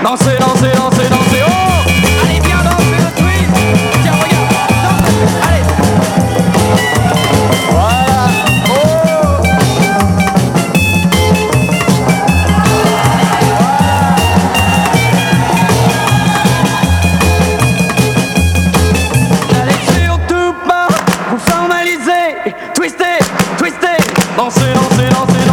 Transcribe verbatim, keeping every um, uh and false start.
Dansez, dansez, dansez, dansez. Oh, allez, viens danser le twist. Tiens, regarde. Danse. Allez. Voilà. Oh. N'allez surtout pas vous formaliser. Twistez, twistez. Dansez, dansez, dansez.